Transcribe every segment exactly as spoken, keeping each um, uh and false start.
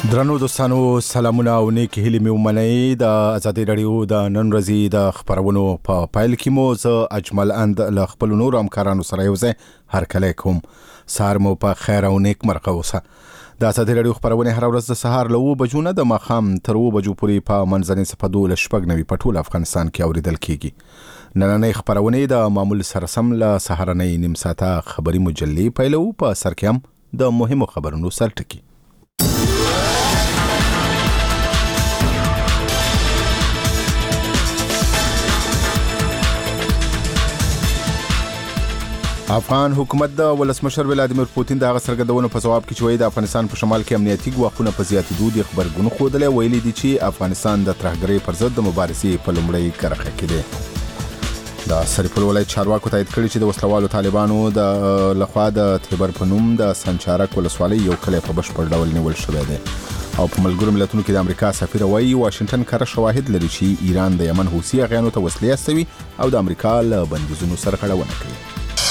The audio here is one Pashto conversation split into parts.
درنو دوستانو سلامونه او نیک هیلې مې ومنئ. د ازادي رادیو د نن ورځې د خبرونو په پایل کې مو زه اجمل اند له خپل نور همکارانو سره یو ځای هرکلی کوم. سهار مو په خیر او نیک مرغه اوسه. د ازادي رادیو خبرونه هر ورځ د سهار له اوه بجو نه د ماښام تر اوه بجو پورې په منځنۍ صفحه دولس شپږ نوي په ټول افغانستان کې اوریدل کیږي. نننۍ خبرونه د معمول سره سم له سهارنۍ نیم ساعته خبري مجلې پیلو. په سر کې هم د مهمو خبرونو سرټکی. افغان حکومت د ولسمشر ولادیمیر پوتین د هغه څرګندونو په جواب کې چې وایي د افغانستان په شمال کې امنیتي ګواښونه په زیاتېدو دي خبرګون ښودلی. ویلي دي چې افغانستان د ترهګرۍ پر ضد د مبارزې په لومړۍ کرښه کې دی. د سرپل ولایت چارواکو تایید کړي چې د وسلوالو طالبانو د لخوا د تیبر په نوم د سنچارک ولسوالۍ یو کلی په بشپړ ډول نیول شوی دی. او په ملګرو ملتونو کې د امریکا سفیر وایي واشنگټن کره شواهد لري چې ایران د یمن حوثي اغیانو ته وسلې استوي او د امریکا له بندیزونو سرغړونه کوي.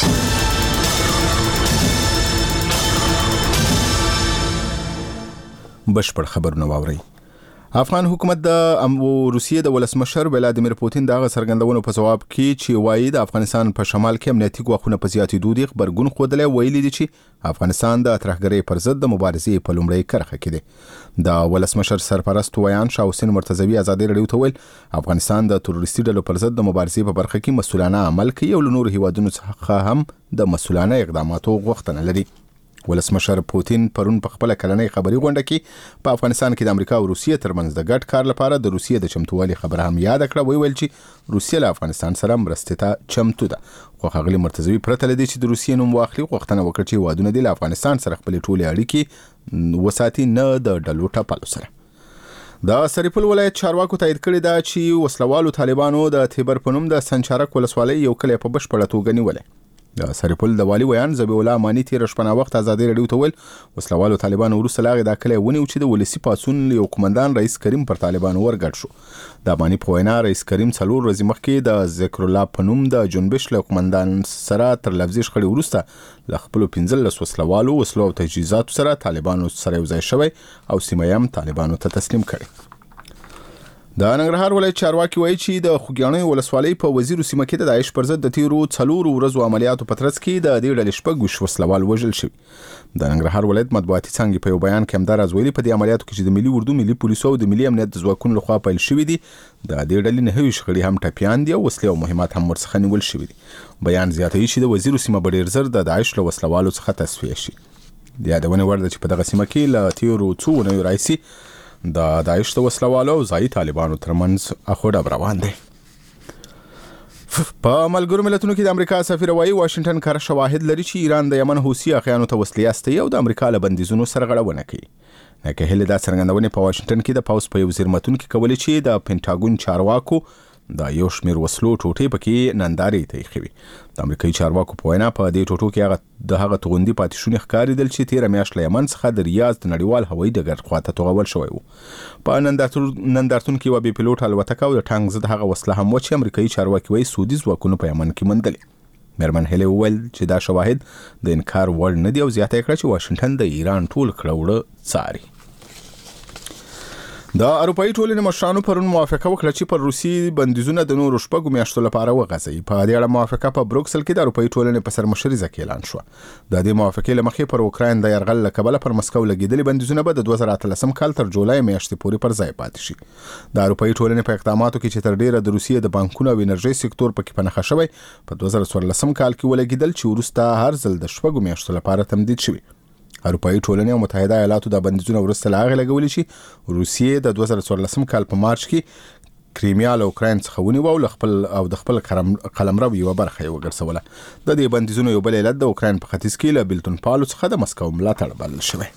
بشپړ خبرونه واوري. افغان حکومت د روسیې د ولسمشر ولادیمیر پوتین د هغه څرګندونو په جواب کې چې وایي د افغانستان په شمال کې امنیتي ګواښونه په زیاتېدو دي خبرګون ښودلی. ویلي دي چې افغانستان د ترهګرۍ پر ضد د مبارزې په لومړۍ کرښه کې دی. د ولسمشر سرپرست ویان شاه حسین مرتضوي ازادي رادیو ته ویل افغانستان د تروریستي ډلو پر ضد د مبارزې په برخه کې مسؤلانه عمل کوي او له نورو هیوادونو څخه هم د مسؤلانه اقداماتو غوښتنه لري. ولسمشر پوتین پرون په خپل کلنۍ خبري غونډه کې په افغانستان کې د امریکا او روسیې ترمنځ د ګډ کار لپاره د روسیې د چمتووالي خبره هم یاد کړه. ویل چې روسیې له افغانستان سره مرستې ته چمتو ده. خو ښاغلي مرتضوي پرته له دې چې د روسیې نوم واخلي غوښتنه وکړه چې هیوادونه دې له افغانستان سره خپلې ټولې اړیکې وساتي، نه د ډلو ټپلو سره. د سرپل ولایت چارواکو تایید کړي ده چې وسلوالو طالبانو د تیبر په نوم د سنچارک ولسوالۍ یو کلی په بشپړه توګه نیولی. د سرپل د والی ویان ذبیح الله امانی تېره شپه ناوخته ازادي رادیو ته ویل وسلوالو طالبانو وروسته له هغې دا کلی ونیو چې د ولسي پاڅون یو قمندان رئیس کریم پر طالبانو ورګډ شو. د امانی په وینا رئیس کریم څلور ورځې مخکې د ذکر الله په نوم د جنبش له قمندان سره تر لفظي شخړې وروسته له خپلو پنځلس وسلوالو وسلو او تجهیزاتو سره طالبانو سره یو ځای شوی او سیمه یې هم طالبانو ته تسلیم کړي. د ننګرهار ولایت چارواکي وایي چې د خوږیاڼیو ولسوالۍ په وزیرو سیمه کې د داعش پر ضد د تیرو څلورو ورځو عملیاتو په ترڅ کې د دې ډلې شپږ ویشت وسلوال وژل شوي. د ننګرهار ولایت مطبوعاتي څانګې په یو بیان کې همدا راز ویلي په دې عملیاتو کې چې د ملي اردو، ملي پولیسو او د ملي امنیت د ځواکونو لخوا پیل شوي دي. د دې ډلې نهه ویشت غړي هم ټپیان دي او وسلې او مهمات هم ورڅخه نیول شوي دي. بیان زیاتوي چې د وزیرو سیمه به ډېر زر د داعش له وسلوالو څخه تصفیه شي. د یادونې وړ ده چې په دغه سیمه کې له تیرو څو اونیو راهیسې د داعش د وسلوالو او ځایي طالبانو ترمنځ اخوډب روان دی. په ملګرو ملتونو کې د امریکا سفیر وایي واشنگټن کره شواهد لري چې ایران د یمن حوثي اغیانو ته وسلې استوي او د امریکا له بندیزونو سرغړونه کوي. نکه هلې دا څرګندونې په واشنگټن کې د پوز په یو زیرمتون کې کولې چې د پینټاګون چارواکو د یو شمیر وسلو ټوټې پکې نندارې ته ایښې وي. د امریکایي چارواکو په وینا په دې ټوټو کې هغه د هغه توغندي پاتې شونې ښکارېدل چې تېره میاشت له یمن څخه د ریاض د نړیوال هوایي ډګر خواته توغول شوی و. په نندارتون کې یوه بې پیلوټه الوتکه او د ټانک ضد هغه وسله هم وه چې امریکایي چارواکي وایي سعودي ځواکونو په یمن کې موندلې. میرمن هیلې وویل چې دا شواهد د انکار وړ نه دي او زیاته یې کړه چې واشنګټن د ایران ټول کړه وړه څاري. د اروپایي ټولنې مشرانو پرون موافقه وکړه چې پر روسي بندیزونه د نورو شپږو میاشتو لپاره وغځوي. په دې اړه موافقه په بروکسل کې د اروپایي ټولنې په سرمشریزه کې اعلان شوه. د دې موافقې له مخې پر اوکراین د یرغل له کبله پر مسکو لګېدلي بندیزونه به د دوه زره اتلسم کال تر جولای میاشتې پورې پر ځای پاتې شي. د اروپایي ټولنې په اقداماتو کې چې تر ډیره د روسیې د بانکونو او انرژۍ سکتور پکې په نښه شوی په دوه زره څوارلسم کال کې ولګېدل چې وروسته هر ځل د شپږو میاشتو لپاره تمدید شوي. اروپایي ټولنې او متحده ایالاتو د بندیزونه وروسته له هغې لګولي چې روسیې د دوه زره څوارلسم کال په مارچ کې کریمیا له اوکراین څخه ونیوه او خپل او د خپل قلمرو یوه برخه یې وګرځوله. د دې بندیزونو یو بل علت د اوکراین په ختیځ کې له بیلتون پالو څخه د مسکو ملاتړ بلل شوی.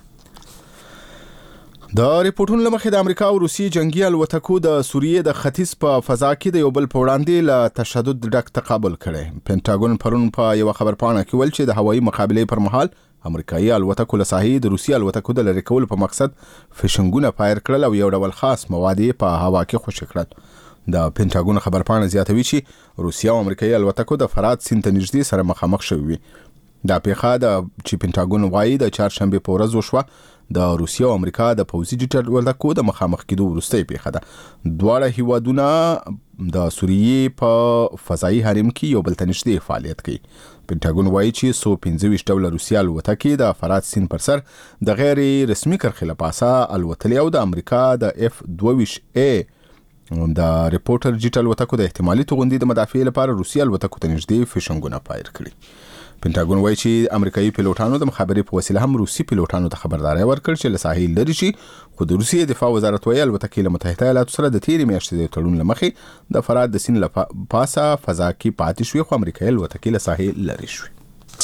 د ریپورټونو له مخې د امریکا او روسیې جنگي الوتکو د سوریې د ختیځ په فضا کې د یو بل په وړاندې له تشدد ډک تقابل کړی. پینټاګون پرون په یوه خبرپاڼه کې ویل چې د هوایي مقابلې پر مهال امریکایي الوتکو له ساحې د روسي الوتکو د لرې کولو په مقصد فشنګونه فایر کړل او یو ډول خاص مواد یې په هوا کې خوشې کړل. د پینټاګون خبرپاڼه زیاتوي چې روسیا او امریکایي الوتکو د فرات سیند ته نږدې سره مخامخ شوي وي. دا پیښه د چې پینټاګون وايي د چهارشنبه په ورځ وشوه د روسیې او امریکا د پوځي جټ ولکو د مخامخ کېدو وروسته پیښه ده. دواړه هیوادونه د سوریې په فضایي حریم کې یو بل ته نږدې فعالیت کوي. پینټاګون وايي چې سو پنځه ویشت ډوله روسي الوتکې د فرات سیند پر سر د غیر رسمي کرښې له پاسه الوتلې او د امریکا د اف دوه ویشت ای د ریپورټر جټ الوتکو د احتمالي توغندي د مدافع لپاره روسي الوتکو ته نږدې فشنګونه پایر کړي. پینټاګون وايي چې امریکایي پیلوټانو د مخابرې په وسیله هم روسي پیلوټانو ته خبرداري ورکړه چې له ساحل لري شي، خو د روسیې دفاع وزارت وايي الوتکې له متحده ایالاتو سره د تیرې میاشتې د تړون له مخې د فرات د سیند له پاسه فضا کې پاتې شوې، خو امریکایي الوتکې له ساحل لري شوې.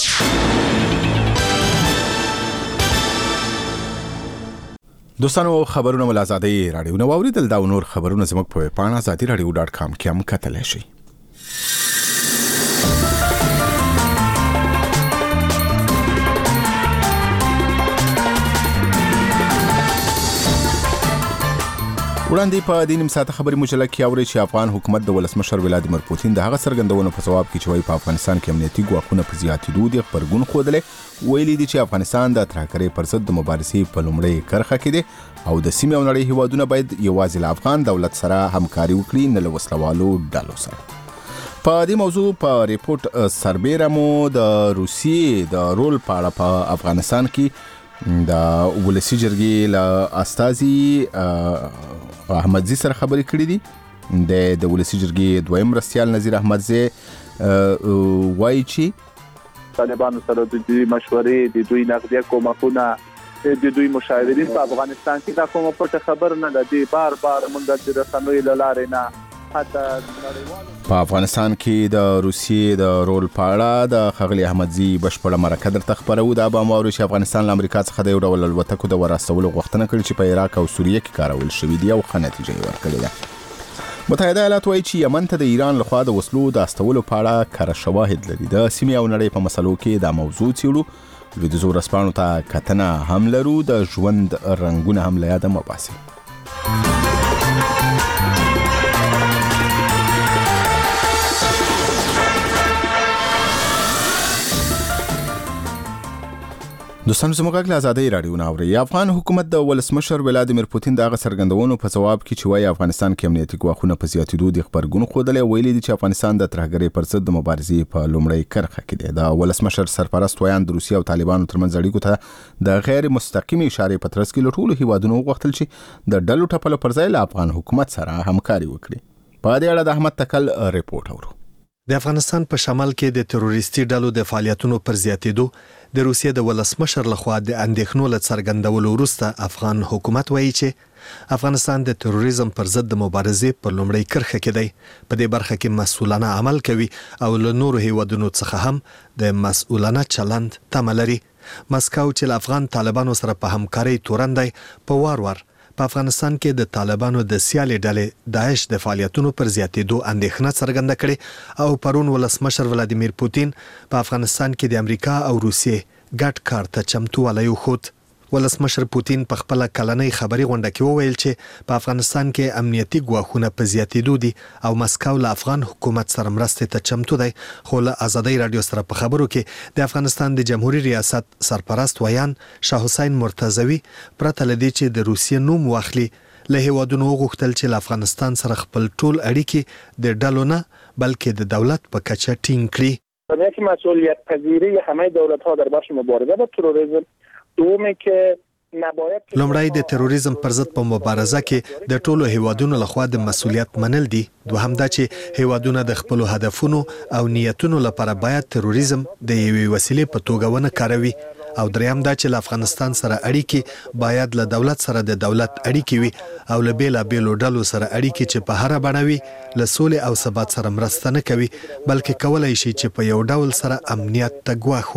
دوستانو خبرونه مل آزادۍ رادیو نو اوریدل، دا نور خبرونه زموږ په پاڼه آزادي رادیو ډاټ کام کې هم کتلی شئ. وړاندې په دې نیم ساعته خبري مجله کې اورئ چې افغان حکومت د ولسمشر ولادیمیر پوتین د هغه څرګندونو په ځواب کې چې وايي په افغانستان کې امنیتي ګواښونه په زیاتېدو دي غبرګون ښودلی. ویلي دي چې افغانستان د ترهګرۍ پر ضد د مبارزې په لومړۍ کرښه کې دی او د سیمې او نړۍ هیوادونه باید یوازې له افغان دولت سره همکاري وکړي، نه له وسلوالو ډلو سره. په دې موضوع په ریپورت سربیره مو د روسیې د رول په اړه په افغانستان کې د ولسی جرګې له استازي احمدزي سره خبرې کړې دي. د د ولسی جرګې دویم مرستیال نظیر احمدزي وایي چې طالبانو سره د دوی مشورې، د دوی نقدي کومکونه، د دوی مشاورین په افغانستان کې دا کومه پټه خبر نه ده. د بار بار موږ د رسنیو له لارې نه په افغانستان کې د روسیې د رول په اړه د ښاغلي احمدزي بشپړه مرکه درته خپرو. دا به مو اورئ چې افغانستان له امریکا څخه د یو ډول الوتکو د وراستولو غوښتنه کړې چې په عراق او سوریه کې کارول شوي دي او ښه نتیجه یې ورکړې ده. متحده ایالات وایي چې یمن ته د ایران لخوا د وسلو د استولو په اړه کره شواهد لري. د سیمې او نړۍ په مسلو کې دا موضوع څیړو، لویدیځو ورځپاڼو ته کتنه هم لرو، د ژوند رنګونه هم له یاده مه باسئ. دوستانو زموږ غږ له آزادۍ رادیو نه اورئ. افغان حکومت د ولسمشر ولادیمیر پوتین د هغه څرګندونو په ځواب کې چې وايي افغانستان کې امنیتي ګواښونه په زیاتېدو دي غبرګون ښودلی. ویلي دي چې افغانستان د ترهګرۍ پر ضد د مبارزې په لومړۍ کرښه کې دی. د ولسمشر سرپرست ویان د روسیې او طالبانو ترمنځ اړیکو ته د غیر مستقیمې اشارې په ترڅ کې له ټولو هیوادونو وغوښتل چې د ډلو ټپلو پر ځای له افغان حکومت سره همکاري وکړي. په دې اړه د احمد تکل ریپورت اورو. د افغانستان په شمال کې د تروریستي ډلو د فعالیتونو پر زیاتېدو د روسیې د ولسمشر لخوا د اندېښنو له څرګندولو وروسته افغان حکومت وایي چې افغانستان د تروریزم پر ضد د مبارزې په لومړۍ کرښه کې دی. په دې برخه کې مسؤلانه عمل کوي او له نورو هیوادونو څخه هم د مسؤلانه چلند تمه لري. مسکو چې له افغان طالبانو سره په همکارۍ تورن دی، په وار وار په افغانستان کې د طالبانو د سیالې ډلې داعش د فعالیتونو پر زیاتېدو اندېښنه څرګنده کړې او پرون ولسمشر ولادیمیر پوتین په افغانستان کې د امریکا او روسیې ګډ کار ته چمتووالی وښود. ولسمشر پوتین په خپله کلنۍ خبري غونډه کې وویل چې په افغانستان کې امنیتي ګواښونه په زیاتېدو دي او مسکو له افغان حکومت سره مرستې ته چمتو دی. خو له آزادۍ رادیو سره په خبرو کې د افغانستان د جمهوریت ریاست سرپرست ویان شاه حسین مرتضوي پرته له دې چې د روسیې نوم واخلي له هیوادونو وغوښتل چې له افغانستان سره خپل ټول اړیکې د ډلو نه بلکې د دولت په کچه ټینګ کړي. یک مسئولیت پذیری همه دولت‌ها در بخش مبارزه با تروریسم دومه کې لومړی د تروریزم پر ضد په مبارزه کې د ټولو هیوادونو لخوا د مسؤلیت منل دي. دوهم دا چې هیوادونه د خپل هدفونو او نیتونو لپاره باید تروریزم د یوې وسیلې په توګه ونه کاروي. او دریم دا چې له افغانستان سره اړیکې باید له دولت سره د دولت اړیکې وي او له بیلابیلو ډلو سره اړیکې چې په هره بڼه وي له سولې او ثبات سره مرسته نه کوي بلکې کولای شي چې په یو ډول سره امنیت ته ګواښ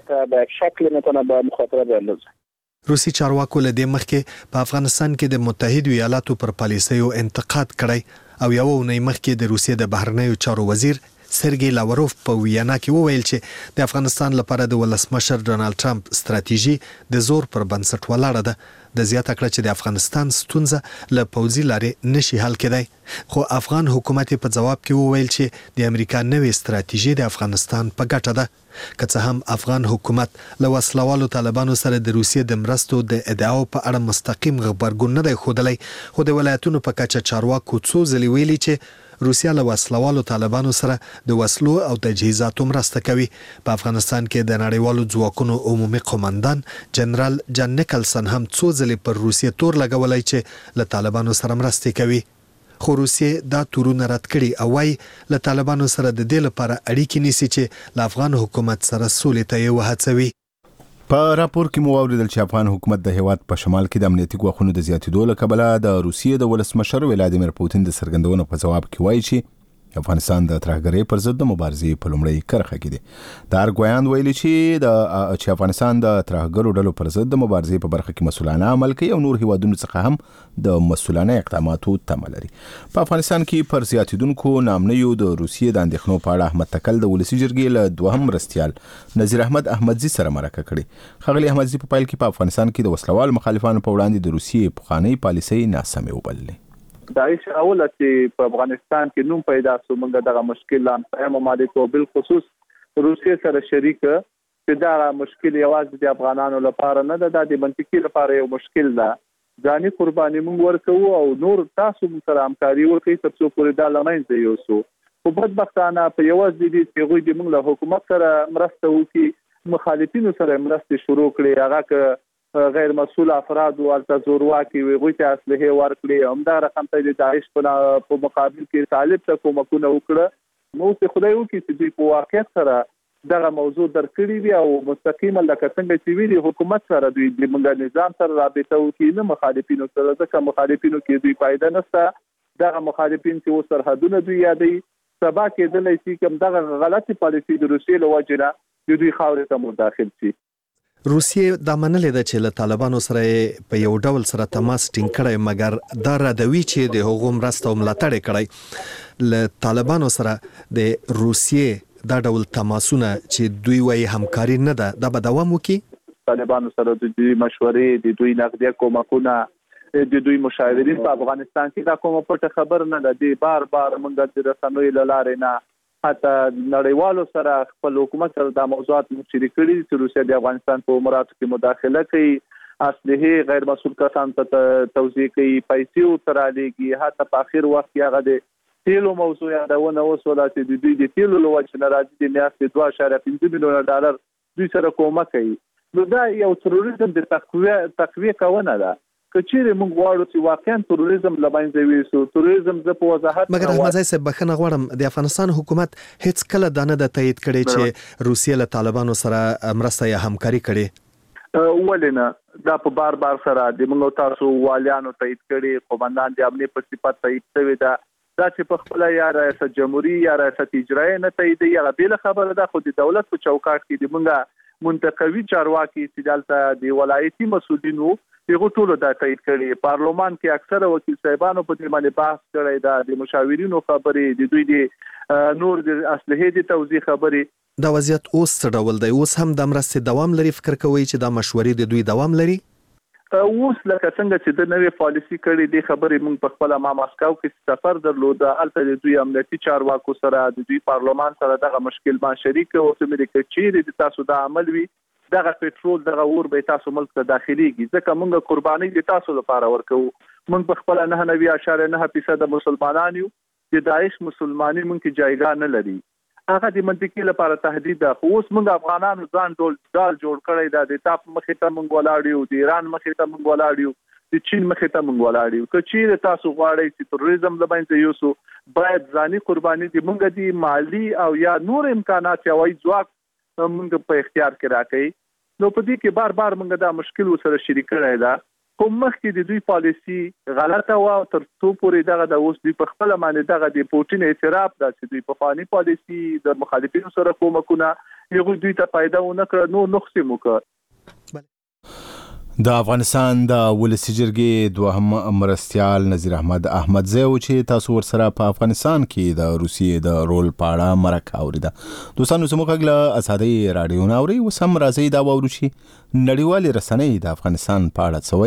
وکړي. روسي چارواکو له دې مخکې په افغانستان کې د متحده ایالاتو پر پالیسیو انتقاد کړی او یو اونۍ مخکې د روسیې د بهرنیو چارو وزیر سرګي لاوروف په ویانا کې وویل چې د افغانستان لپاره د ولسمشر ډونالد ټرمپ ستراتیژي د زور پر بنسټ ولاړه ده. د زیاته کړه چې د افغانستان ستونزه له پوځي لارې نشي حل کېدای، خو افغان حکومت په جواب کې وویل چې د امریکا نوې ستراتیژي د افغانستان په ګټه ده. که څه هم افغان حکومت له وسلوالو طالبانو سره د روسیې د مرستو د ادعاو په اړه مستقیم غبرګون نه دی ښودلی، خو د ولایتونو په کچه چارواکو څو ځلې ویلي چې روسیا له وسلوالو طالبانو سره د وسلو او تجهیزاتو مرسته کوي. په افغانستان کې د نړیوالو ځواکونو عمومي قومندان جنرال جان نیکلسن هم څو ځلې پر روسیې تور لګولی چې له طالبانو سره مرستې کوي، خو روسیې دا تورونه رد کړي او وايي له طالبانو سره د دې لپاره اړیکې نیسي چې له افغان حکومت سره سولې ته یې وهڅوي. په راپور کې مو واوریدل چې افغان حکومت د هیواد په شمال کې د امنیتي ګواښونو د زیاتېدو له کبله د روسیې د ولسمشر ولادیمیر پوتین د څرګندونو په ځواب کې وایي چې افغانستان د ترهګرۍ پر ضد د مبارزې په لومړۍ کرښه کې دی. د ارګویان ویلي چې د چې افغانستان د ترهګرو ډلو پر ضد د مبارزې په برخه کې مسؤلانه عمل کوي او نور هیوادونو څخه هم د مسؤلانه اقداماتو تمه لري. په افغانستان کې پر زیاتېدونکو نامنیو د روسیې د اندېښنو په اړه احمد تکل د ولسي جرګې له دوهم مرستیال نذیر احمد احمدزي سره مرکه کړې. ښاغلي احمدزي په پیل کې په افغانستان کې د وسلوال مخالفانو په وړاندې د روسیې پخوانۍ پالیسۍ ناسمې وبللې. داعش اوله چې په افغانستان کې نوم پیدا شو، موږ دغه مشکل لامل ممالک او بالخصوص روسیې سره شریک چې دا مشکل یوازې د افغانانو لپاره نه ده، د منطقي لپاره یو مشکل ده. ځاني قرباني موږ ورکوو او نور تاسو سره همکاري وکړئ تر څو پورې دا لمنځه یوسو. خو بدبختانه په یوازې دي چې هغوی د موږ له حکومت سره مرسته وکړي، مخالفینو سره مرسته شروع کړي، هغه که غیر مسؤل افراد او التزورواکي وي ته اصله ورکړي، همدا رقم ته د داعش په مقابل کې طالب ته کومکونه وکړه. نو څه خدای وکړي چې دوی په واقعیت سره دغه موضوع درکړي وي او مستقیما لکه څنګه چې ویلي حکومت سره دوی د موږ نظام سره رابطه وکړي، نه مخالفینو سره، ځکه مخالفینو کې دوی فائدہ نشته. دغه مخالفین چې و سرحدونه دوی یادوي، سبا کېدلی شي کوم دغه غلطي پالیسي د روسیې له وجې نه د دوی خاورې ته مداخل شي. روسیې دا منلې ده چې له طالبانو سره په یو ډول سره تماس ټینګ کړی، مګر دا ردوي چې د هغو مرسته او ملاتړ یې کړی. له طالبانو سره د روسیې دا ډول تماسونه چې دوی وایي همکاري نه ده، دا به دوام وکړي. طالبانو سره د دوی مشورې، د دوی نقدیه کومکونه، د دوی مشاورین په افغانستان کې دا کومه پټه خبر نه ده. د بار بار موږ د رسنیو له لارې نه حتی نړیوالو سره خپل حکومت سره دا موضوعات مشارکت کړي چې روسیه د افغانستان په اموراتو کې مداخله کوي، اسلحه غیر مسؤل کسان ته توزیع کوي، پیسې ورته رالیږي. حتی په اخر وخت کې هغه د تیلو موضوع یادونه وسوله چې د دوی د تیلو له وجې نه راځي د میاشتې دوه اعشاریه پنځه میلیونه ډالر دوی سره کومک کوي. نو دا یو تروریزم د تقویه تقویه کونه ده. کچېرې موږ غواړو چې واقعا تروریزم له منځه یوسو. تروریزم زه په وضاحت مګر احمدزي صاحب بخښنه غواړم، د افغانستان حکومت هیڅ کله دا نه ده تایید کړی چې روسیه له طالبانو سره مرسته یا همکاري کړي. ولې نه؟ دا په بار بار سره د موږ تاسو والیانو تایید کړي، قومندان د امنیت په صفت تایید شوی ده. دا چې په خپل یا ریاست جمهوریت یا ریاست اجرایي نه تایید یا بل خبره ده، خو د دولت په چوکاټ کې د موږ منتقوي چارواکي چې دلته د ولایتي مسؤلینو یو ټول دا تایید کړي. پارلمان کې اکثره وکیل صاحبانو په دې باندې بحث کړی دا، د مشاورینو خبرې، د دوی د نور د اسلحې د توزیع خبرې. دا وضعیت اوس څه ډول دی؟ اوس هم د مرستې دوام لري؟ فکر کوئ چې دا مشورې د دوی دوام لري؟ اوس لکه څنګه چې د نوې پالیسي کړي د خبرې موږ په خپل ما ماسکو کې سفر درلود، البته د دوی امنیتي چارواکو سره د دوی پارلمان سره دغه مشکل ما شریک او چې مې کې چیرې د تاسو د عمل وی دغه پټرول دغه اور به تاسو ملک ته داخليږي، ځکه موږ قرباني د تاسو لپاره ورکو. موږ په خپل نه نوي اعشاریه نه فیصد مسلمانان یو، د داعش مسلمانۍ موږ کې جایګاه نه لري، هغه د منطقي لپاره تهدید ده. خو اوس موږ افغانانو ځان ډول ډال جوړ کړی دا، د تاپ مخې ته موږ ولاړیو، د ایران مخې ته موږ ولاړیو، د چین مخې ته موږ ولاړیو. که چیرې تاسو غواړئ چې تروریزم له منځه یوسو، باید ځاني قرباني د موږ د مالی او یا نور امکانات یا وایي ځواک موږ په اختیار کې راکړي. نو په دې کې بار بار موږ دا مشکل سره شریک کړی دا، خو مخکې د دوی پالیسي غلطه و، تر څو پورې دغه د اوس دوی په خپل باندې دغه د پوتین اعتراف دا چې دوی په فانی پالیسي د مخالفینو سره کومکونه یو دوی ته فائدہ ونه کړ، نو نقص مو کړ. د افغانستان د ولسي جرګې دوهم مرستیال نذیر احمد احمدزي و چې تاسو ورسره په افغانستان کې د روسیې د رول په اړه مرکه اوریده. دوستانو زموږ غږ له ازادۍ راډیو نه اوري، اوس هم راځي دا واورو چې نړیوالې رسنۍ د افغانستان په اړه څه وایي.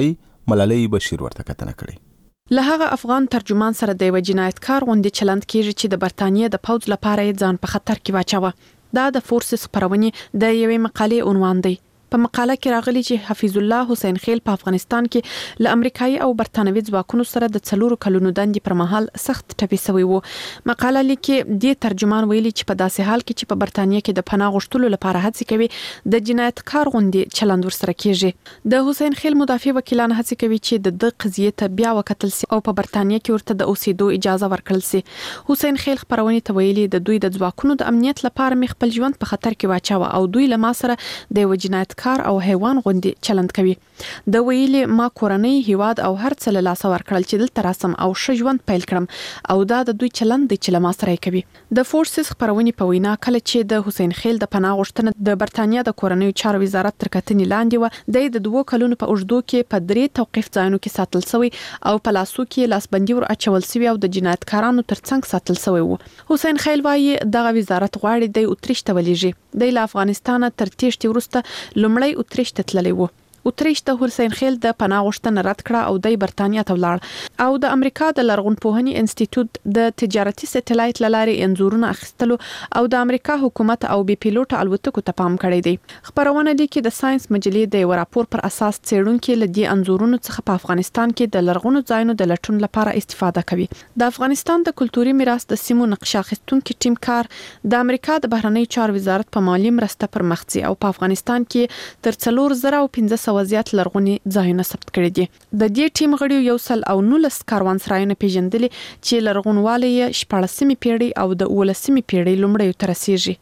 ملالۍ بشیر ورته کتنه کړې. له هغه افغان ترجمان سره د یو جنایتکار غونډې چلند کیږي چې د برتانیې د پوځ لپاره ځان په خطر کې واچوه. دا د فورسز خبرونې د یوې مقالې عنوان دی. په مقاله کې راغلي چې حفیظ الله حسین خیل په افغانستان کې له امریکایي او برتانوي ځواکونو سره د څلورو کلونو دندې پر مهال سخت ټپي شوی وو. مقاله لیکي د ترجمان ویلي چې په داسې حال کې چې په برتانیې کې د پناه غوښتلو لپاره هڅې کوي د جنایتکار غونډې چلند ورسره کیږي. د حسین خیل مدافع وکیلان هڅې کوي چې د د قضیې ته بیا وکتل سي او په برتانیې کې ورته د اوسېدو اجازه ورکړل سي. حسین خیل خبرونه ته ویلي د دوی د ځواکونو د امنیت لپاره مخ خپل ژوند په خطر کې واچاوه او دوی له ما سره د یو جنایتکار او حیوان غوندې چلند کوي. د ویلي ما کورنۍ هیواد او هر څه له لاسه ورکړل چې دلته راسم او ښه ژوند پیل کړم او دا د دوی چلند دی چې له ما سره کوي. د فورسز خبرونې په وینا کله چې د حسین خیل د پناه غوښتنه د برتانیا د کورنۍ چارو وزارت تر کتنې لاندې و د دوه کلونو په اوږدو کې په درې توقيف ځایونو کې ساتل شوی او په لاسو کې لاسبندي ور اچول شوی او د جنایتکارانو ترڅنګ ساتل شوی وو. حسین خیل وايي دغه وزارت غواړي د اتریش ته ولېږي. د افغانستان تر تیښتې وروسته لومړی اتریش ته تللی وو. اتریش د حسین خیل د پناه غوښتنه رد کړه او د برتانیا ته ولاړ او د امریکا د لرغونپوهنې انسټیټیوټ د تجارتي سټلایټ لارې انزورونه اخیستلو او د امریکا حکومت او بي پیلوټ الوتکو ته پام کړی دی. خبرونه دي چې د ساينس مجلې د یو راپور پر اساس څېړونکو له دې انزورونو څخه په افغانستان کې د لرغونو ځایونو د لټون لپاره استفاده کوي. د افغانستان د کلتوري میراث د سیمو نقشه اخیستونکو ټیم کار د امریکا د بهرنی چارو وزارت په مالی مرسته پر مخ او په افغانستان کې تر څلور زره او پنځه وضعیت لرغونی ځایونه ثبت کړي دي. د دې ټیم غړي یو سل او نولس کاروانسرایونه پیژندلي چې لرغونوالي یې شپاړسمې پیړۍ او د اوولسمې پیړۍ لومړیو ته رسیږي.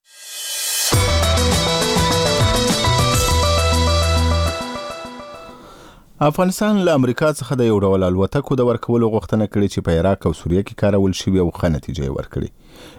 افغانستان له امریکا څخه د یو ډول الوتکو د ورکولو غوښتنه کړې چې په عراق او سوریه کې کارول شوي او ښه نتیجه ورکړي.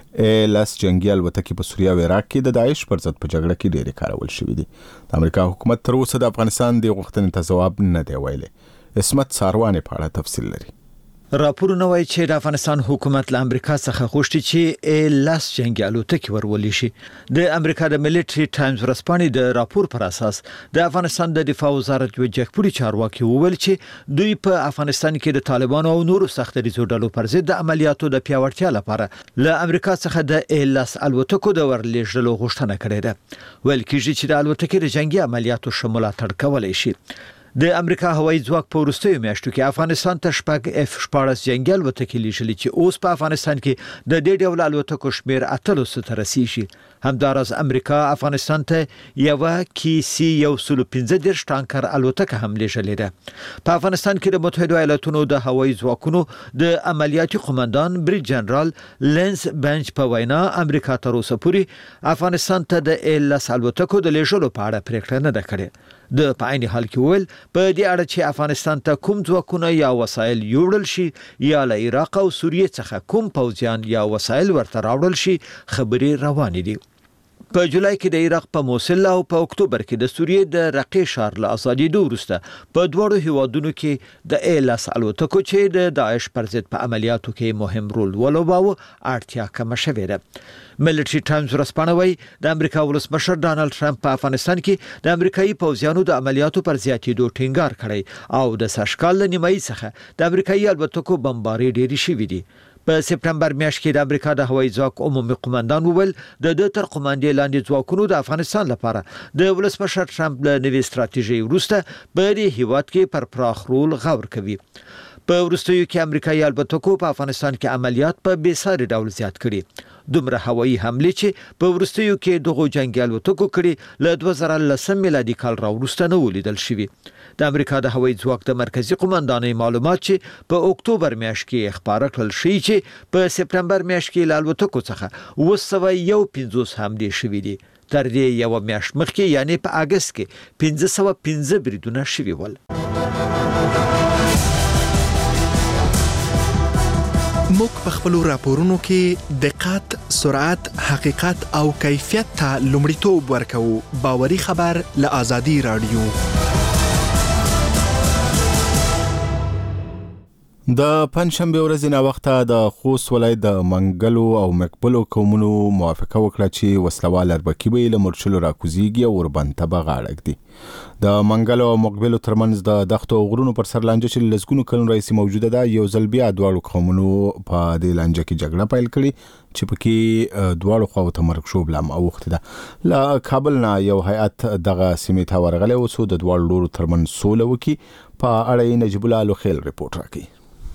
لاس جنگي الوتکې په سوریه او عراق کې د داعش پر ضد په جګړه کې ډېرې کارول شوي دي. د امریکا حکومت تر اوسه د افغانستان د غوښتنې ته ځواب نه دی ویلی. اسمت ساروانې په اړه تفصیل لري. راپورونه وايي چې د افغانستان حکومت له امریکا څخه غوښتي چې لاس جنگي الوتکې ورولې شي. د امریکا د ملټري ټایمز ورځپاڼې د راپور پر اساس د افغانستان د دفاع وزارت یو جګپوړي چارواکي وویل چې دوی په افغانستان کې د طالبانو او نورو سخت دریځو ډلو پر ضد د عملیاتو د پیاوړتیا لپاره له امریکا څخه د لاس الوتکو د ورلېږلو غوښتنه کړې ده. ویل کېږي چې د الوتکې د جنگي عملیاتو شمولاتړ کولای شي. د امریکا هوایي ځواک په وروستیو میاشتو کې افغانستان ته شپږ اف شپاړس جنگي الوتکې لیږلي چې اوس په افغانستان کې د دې ډول الوتکو شمیر اتلس ته رسیږي. همدارس امریکا افغانستان ته یو کی سی یو سل پنځه دېرش ټانکر الوتکه هم لیږلې ده. په افغانستان کې د متحده ایالاتونو د هوایي ځواکونو د عملیاتي قومندان بریج جنرال لینس بنچ په وینا امریکا تر اوسه پورې افغانستان ته د ایلاس الوتکو د لیږلو په اړه پریکړه نه ده کړې. د پایني حال کې ویل په دې اړه چې افغانستان ته کوم ځواکونه یا وسایل یوړل شي یا له عراق او سوریه څخه کوم پوځیان یا وسایل ورته راوړل شي خبرې روانې دي. په جولای کې د عراق په موصل او په اکتوبر کې د سوریه د رقې ښار له ازادېدو وروسته په دوړو هیوادونو کې د ایلاس الوتکو چې د داعش پر ضد په عملیاتو کې مهم رول ولوباوه اړتیا کم شوې ده. ملټري ټایمز ورځپاڼه وايي د امریکا ولسمشر ډانلډ ټرمپ په افغانستان کې د امریکایي پوځیانو د عملیاتو پر زیاتېدو ټینګار کړی او د سږکال له نیمایي څخه د امریکایي الوتکو بمباري ډېرې شوې دي. په سپټمبر میاشت کې د امریکا د هوایي ځواک عمومي قومندان وویل د د تر قوماندې لاندې ځواکونو د افغانستان لپاره د ولسمشر ټرمپ له نوې ستراتیژۍ وروسته په دې هیواد کې پر پراخ رول غور کوي. په وروستیو کې امریکایي الوتکو په افغانستان کې عملیات په بې ساري ډول زیات کړي. دومره هوایي حملې چې په وروستیو کې دغه جنگي الوتکو کړي له دوه زره لسم میلادي کال راوروسته نه ولیدل شوي. د امریکا د هوایي ځواک د مرکزی قومندانۍ معلومات چې په اکتوبر میاشت کې خبره کړل شي چې په سپټمبر میاشت کې له الوتکو څخه اوه سوه یو پنځوس حملې شوي دي. تر دې یو میاشت مخکې یعنی په اگست کې پنځه سوه پنځه بریدونه شوي ول. موږ په خپل راپورونو کې دقت، سرعت، حقیقت او کیفیت ته لومړیتوب ورکوو. باوري خبر له آزادي رادیو. د پنځشنبه ورځې نه وخته د خوست ولایت د منګلو او مقبلو قومونو موافقه وکړه چې وسلوال اربکي به له مرچلو راکوزیږي او وربنته به غاړه ږدي. د منګلو او مقبلو ترمنځ د دښتو او غرونو پر سر لانجه چې لسګونو کلونو راهیسې موجوده ده، یو ځل بیا دواړو قومونو په دې لانجه کې جګړه پیل کړې چې پکې دواړو خواو ته مرګ شوب لام اوخته ده. له کابل نه یو هیئت دغه سیمې ته ورغلی و څو د دواړو لورو ترمنځ سوله وکړي. په اړه نجیب الله لوخیل ریپورت راکړي.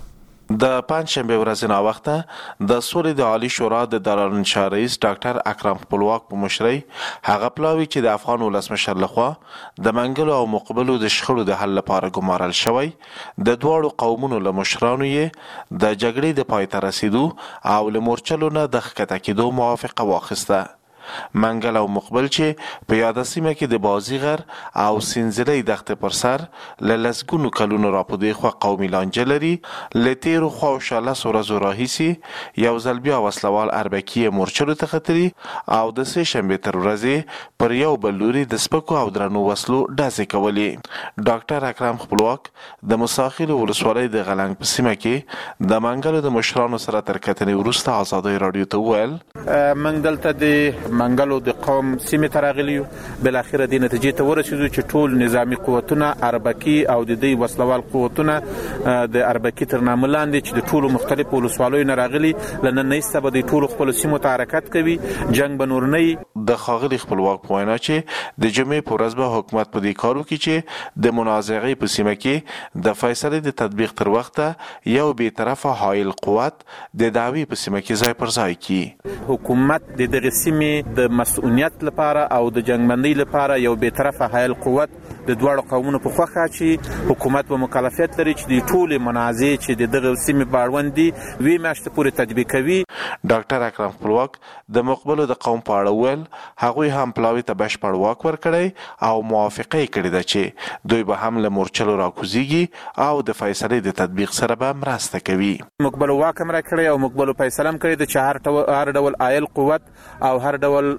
د پنځشنبه ورځې نا وخته د سولې د عالی شورا د دارالانشا رئیس ډاکټر اکرم خپلواک په مشرۍ هغه پلاوی چې د افغان ولسمشر لخوا د منګلو او مقبلو د شخړو د حل لپاره ګمارل شوی، د دواړو قومونو له مشرانو یې د جګړې د پای ته رسیدو او له مورچلو نه د ښکته کېدو موافقه واخیسته. منګل او مقبل چې په یاده سیمه کې د بازیغر او سینځلۍ دښتې پر سر له لسګونو کلونو راپدې خوا قومي لانجه لري، له تېرو خواوشا لسو ورځو راهیسې یو ځل بیا وسلوال اربکي مورچلو ته ختلي او د سې شنبې تر ورځې پر یو بل لوري د سپکو او درنو وسلو ډزې کولې. ډاکټر اکرم خپلواک د مساخیلو ولسوالۍ د غلنګ په سیمه کې د منګلو د مشرانو سره تر کتنې وروسته ازادۍ راډیو ته وویل موږ دلته د منګلو د قوم سیمې ته راغلي یو، بالاخره د نتیجې ته ورسېدو چې ټول نظامی قوتونه اربکي او د دوی وسلوال قوتونه د اربکي تر نامه لاندې چې د ټولو مختلفو ولسوالیو نه راغلي له نن نه به د ټولو خپلو سیمو ته حرکت کوي، جنګ به نور نه. د ښاغلي خپلواک په وینا چې د جمعې په ورځ به حکومت په دې کار وکړي چې د منازعې په سیمه کې د فیصلې د تطبیق تر وخته یو بې طرفه حایل قوت د دعوی په سیمه کې ځای پر ځای کړي. حکومت د دغه سیمې د مسؤلیت لپاره او د جنگبندۍ لپاره یو بې طرفه حایل قوت د دواړو قومونو په خوخه چې حکومت به مکلفیت لري چې د ټولې منازعې چې د دغه سیمې په اړوند دي وی میاشتې پورې تطبیق کوي. ډاکټر اکرم خپلواک د مقبلو د قوم په اړه ویل هغوی هم پلاوي ته بشپړ واک ورکړی او موافقه یې کړې ده چې دوی به هم له مورچلو راکوزیږي او د فیصلې د تطبیق سره به مرسته کوي. مقبلو واک هم راکړی او مقبلو فیصله هم کړې ده چې هر ډول عایل قوت او هر ډول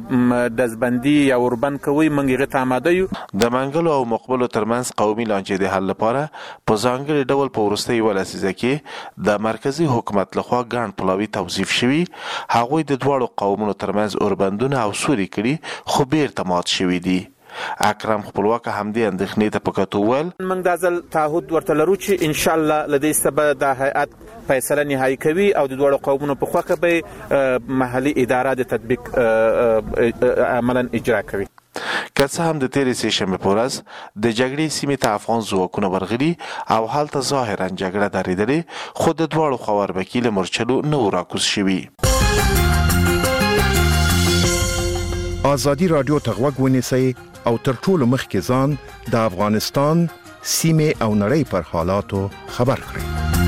دزبندي یا اوربند کوي موږ هغې ته آماده یو. د منګلو او مقبلو ترمنځ قومي لانجې د حل لپاره په ځانګړي ډول په وروستۍ اووه لسیزه کې د مرکزي حکومت لخوا ګڼ پلاوي توظیف شوي. هغوی د دواړو قومونو ترمنځ اوربندونه او سوري کړي خو بیرته مات شوي دي. اکرم خپلواک همدې اندېښنې ته په کتو ویل موږ دا ځل تعهد ورته لرو چې انشاءالله له دې څخه به دا هیئت فیصله نهایي کوي او د دواړو قومونو په خوښه به محلي اداره د تطبیق عملا اجرا کوي. که څه هم د تېرې سې شنبې په ورځ د جګړې سیمې ته افغان ځواکونه ورغلي او هلته ظاهرا جګړه درېدلې، خو د دواړو خوا اربکي له مورچلو نه وو راکوز شوي. ازادي راډیو ته غوږ ونیسئ او تر ټولو مخکې ځان د افغانستان سیمې او نړۍ پر حالاتو خبر کړئ.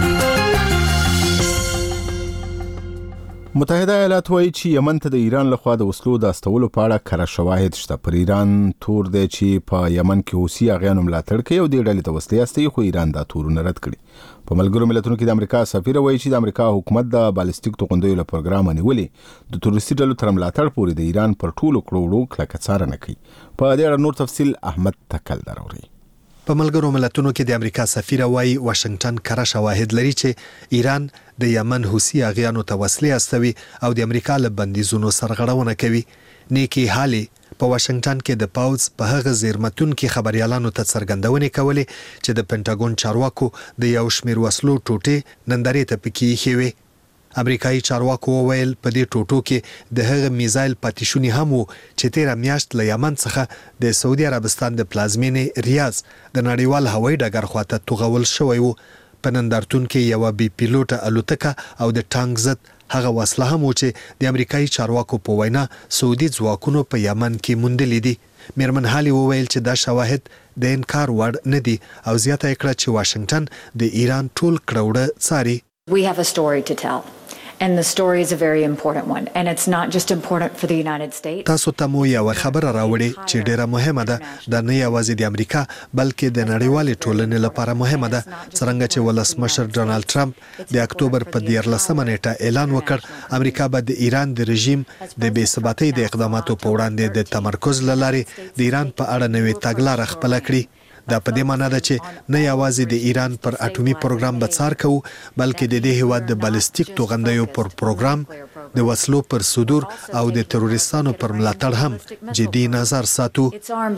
متحده ایالات وایي چې یمن ته د ایران لخوا د وسلو د استولو په اړه کره شواهد شته. پر ایران تور دی چې په یمن کې حوثي اغیانو ملاتړ کوي او دې ډلې ته وسلې استوي، خو ایران دا تورونه رد کړي. په ملګرو ملتونو کې د امریکا سفیر وایي چې د امریکا حکومت د بالستیک توغندیو له پروګرام نیولې د تروریستي ډلو تر ملاتړ پورې د ایران پر ټولو کړو وړو کلکه څارنه کوي. په دې اړه نور تفصیل احمد تکل دراوري. په ملګرو ملتونو کې د امریکا سفیر وایي واشنگټن کره شواهد لري چې ایران د یمن حوثي اغیانو ته وسلې استوي او د امریکا له بندیزونو سرغړونه کوي. نیکی هالي په واشنگټن کې د پاوز په هغه زیرمتون کې خبريالانو ته څرګندونې کولې چې د پینټاګون چارواکو د یو شمیر وسلو ټوټې نندارې ته پکې خېوي. امریکایي چارواکو وویل په دې ټوټو کې د هغه میزایل پاتیشونی هم وو چې تیره میاشت له یمن څخه د سعودي عربستان د پلازمینې ریاض د نړیوال هوایي ډګر خواته توغول شوی وو. په نندارتون کې یو بي پیلوټه الوتکه او د ټانک ضد هغه وسله هم و چې د امریکایي چارواکو په وینا سعودي ځواکونو په یمن کې موندلې دي. میرمن هالي وویل چې دا شواهد د انکار وړ نه دي او زیاته کړه چې واشنگټن د ایران ټول کړوړه څاري. We have a story to tell. And the story is a very important one, and it's not just important for the United States. تاسو ته مو یو خبره راوړې چې ډیره مهمه ده، د نه یوازې د امریکا بلکې د نړیوالې ټولنې لپاره مهمه ده. څنګه چې ولسمشر ډونالد ټرمپ د اکتوبر په دیارلسمه نیټه اعلان وکړ امریکا به د ایران د رژیم د بې ثباتۍ د اقداماتو په وړاندې د تمرکز لاري د ایران په اړه نوې تګلارې خپل کړي. دا په دې معنی ده چې نه یوازې د ایران پر اټومي پروګرام بڅار کوو بلکې د دې هیواد د بالستیک توغندیو پر پروګرام د وسلو پر صدور او د تروریستانو پر ملاتړ هم جدي نظر ساتو.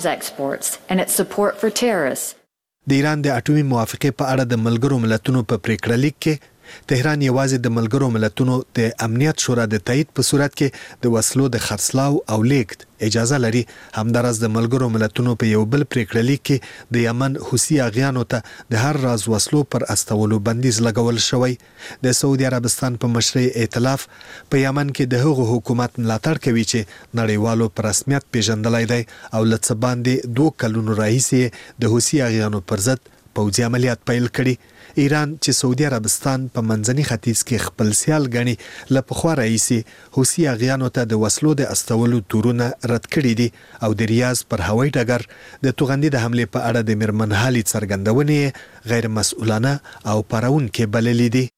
د ایران د اټومي موافقې په اړه د ملګرو ملتونو په پریکړه لیک کې تهران یوازې د ملګرو ملتونو د امنیت شورا د تایید په صورت کې د وسلو د خرڅلاو او لیږد اجازه لري. همدارس د ملګرو ملتونو په یو بل پریکړه لیک کې د یمن حوثي اغیانو ته د هر راز وسلو پر استولو بندیز لګول شوی. د سعودي عربستان په مشرۍ ائتلاف په یمن کې د هغو حکومت ملاتړ کوي چې نړیوالو په رسمیت پیژندلای دی او لڅ باندې دوه کلونو راهیسې د حوثي اغیانو پر ضد پوځي عملیات پیل کړي. ایران چې سعودي عربستان په منځني ختیځ کې خپل سیال ګڼي له پخوا راهیسې حوثي اغیانو ته د وسلو د استولو تورونه رد کړي دي او د ریاض پر هوایي ډګر د توغندي د حملې په اړه د میرمنحالي څرګندونې غیر مسؤلانه او پاروونکې بللې دي.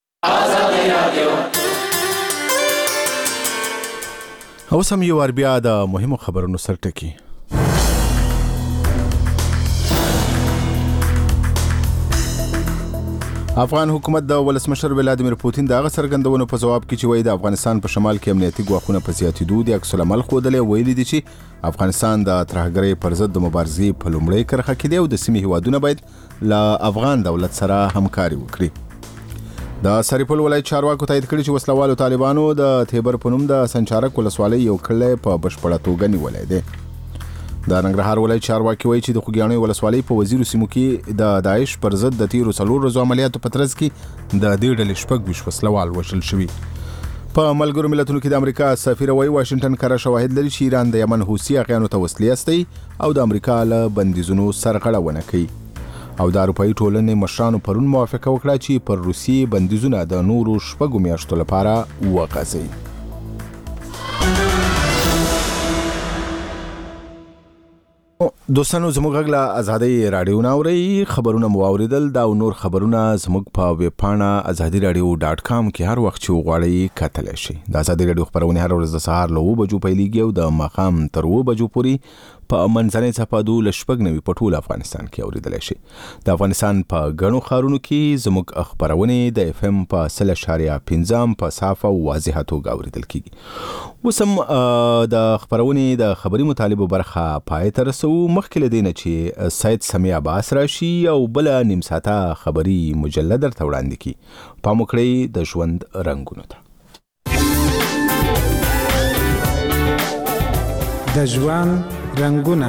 اوس هم یو بیا د مهمو خبرونو سرټکی. افغان حکومت د ولسمشر ولادیمیر پوتین د هغه څرګندونو په جواب کې چې وایي د افغانستان په شمال کې امنیتي ګواښونه په زیاتېدو دي عکس العمل ښودلی ویلي دي چې افغانستان د ترهګرۍ پر ضد د مبارزې په لومړۍ کرښه کې دی او د سیمې هیوادونه باید له افغان دولت سره همکاري وکړي. د سرپل ولایت چارواکو تایید کړي چې وسلوالو طالبانو د تیبر په نوم د سنچارک ولسوالۍ یو کلی په بشپړه توګه نیولی دی. د ننګرهار ولایت چارواکي وایي چې د خوږیاڼۍ ولسوالۍ په وزیرو سیمو کې د داعش پر ضد د تیرو څلور ورځو عملیاتو په ترڅ کې د دې ډلې شپږ ویشت وسلوال وژل شوي. په ملګرو ملتونو کې د امریکا سفیر وایي واشنګټن کره شواهد لري چې ایران د یمن حوثي اغیانو ته وسلې استوي او د امریکا له بندیزونو سرغړونه کوي. او د اروپایي ټولنې مشرانو پرون موافقه وکړه چې پر روسیې بندیزونه د نورو شپږو میاشتو لپاره وغځوي. دوستانو زموږ غږ له ازادۍ راډیو نه اورئ. خبرونه مو واوریدل. دا او نور خبرونه زموږ په ویب پاڼه ازادي راډیو ډاټ کام کې هر وخت چې وغواړئ کتلی شئ. د ازادي راډیو خبرونه هر ورځ د سهار له اوه بجو پیلېږي او د ماښام تر اوه بجو پورې په منځنۍ څپه دولس شپږ نوي په ټول افغانستان کې اوریدلی شئ. د افغانستان په ګڼو ښارونو کې زموږ خبرونې د اف ام په سل اشاریه پنځم په صافه او واضحه توګه اوریدل کیږي. اوس هم د خبرونې د خبري مطالبو برخه پای ته رسوو. مخکې له دې نه چې سید سمیع عباس راشي او بله نیم ساعته خبري مجله درته وړاندې کړي. پام وکړئ د ژوند رنګونو ته. د ژوند رنګونه.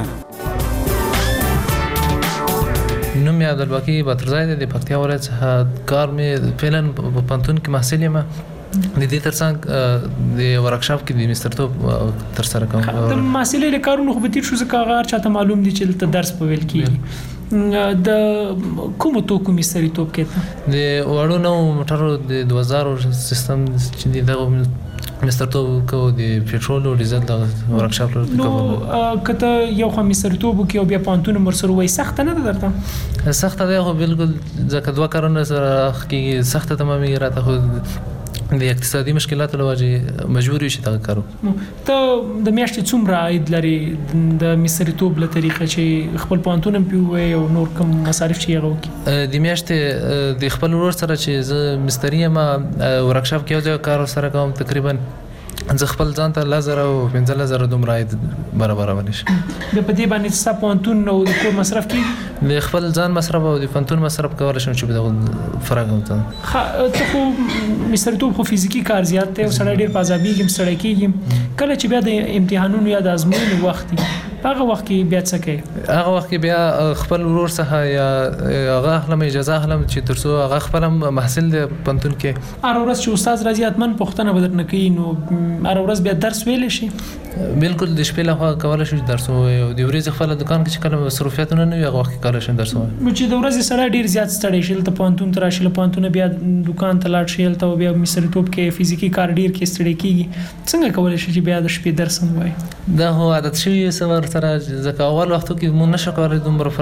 نوم یې عبدالباقي باترزی دی. د پکتیا ولایت څخه کار مې فعلا په پوهنتون کې محصل یم. د دې ترڅنګ د ورکشاپ کې د مسترتوب تر سره کوم. د محصلې له کارونو خو به تیر شو ځکه هغه هر چاته معلوم دي چې دلته درس په ویل کېږي. د کومو توکو مستریتوب کېده؟ د وړو نوو موټرو د دوه زرو سیستم چې دی دغه مسترتوب کو د پټرول او ډیزل د ورکشاپ لپاره. نو کته یو خو مسترتوب کې او بیا پانتون مرسر وای سخت نه ده درته؟ سخت ده خو بالکل ځکه دوه کارونه سره کې سخت تمامي راته خو د اقتصادي مشکلاتو له وجې مجبور یو چې دغه کارو. ته د میاشتې څومره عاید لري د مستریتوب له طریقه چې خپل پانتون هم پیوي او نور کوم مصارف چې هغه وکړي؟ د میاشتې د خپل ورور سره چې زه مستری یم ورکشاپ کې یو ځای کار سره کوم تقریبا زه خپل ځان ته لس زره او پنځلس زره دومره عاید برابرولی شي. بیا په دې باندې ستا پوهنتون او د کور مصرف کېږي؟ د خپل ځان مصرف او د پوهنتون مصرف کولی شم چې په دغه فرق وکړم. ته خو مستریتوب خو فزیکي کار زیات دی او سړی ډېر په عذابېږي هم ستړی کېږي. کله چې بیا د امتحانونو یا د ازموینو وخت وي په هغه وخت کې بیا څه کوي؟ هغه وخت کې بیا خپل ورور څخه یا هغه اخلم اجازه اخلم چې تر څو هغه خپل محصل دی پوهنتون کې. هره ورځ چې استاد راځي حتما پوښتنه به درنه کوي. نو هره ورځ بیا درس ویلی شي؟ بالکل د شپې لخوا کولی شو درس ووایي او د ورځې خپله دوکان کې چې کله مصروفیتونه نه وي هغه وخت کې کولی شم درس ووایي. نو چې د ورځې سړی ډېر زیات ستړی شي هلته پوهنتون ته راشي له پوهنتونه بیا دوکان ته لاړ شي هلته بیا مستریتوب کې فزیکي کار ډېر کې ستړی کېږي. څنګه کولی شي چې بیا د شپې درس هم ووایي؟ دا خو عادت شوي څه ورسره ځکه اول وختو کې مونږ نشو کولی دومره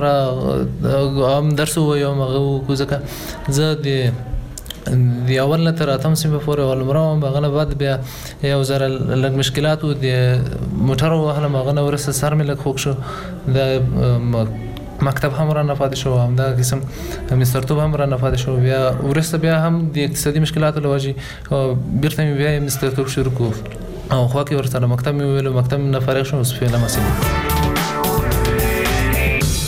پوره هم درس ووایو هم هغه وکړو ځکه زه د د اول نه تر اتم سیمې پورې ولمره وم. هغه نه بعد بیا یو ذره لږ مشکلات و د موټرو وهلم. هغه نه وروسته سر مې لږ خوږ شو. د مکتب هم را نه پاتې شو هم دا قسم مسترتوب هم را نه پاتې شو بیا ورسته بیا هم د اقتصادي مشکلاتو لوجه بیرته بیا مسترتوب شروع کو او خو کې ورته مکتب مې ویلو مکتب نه فارغ شوم اوس فعلا مسئله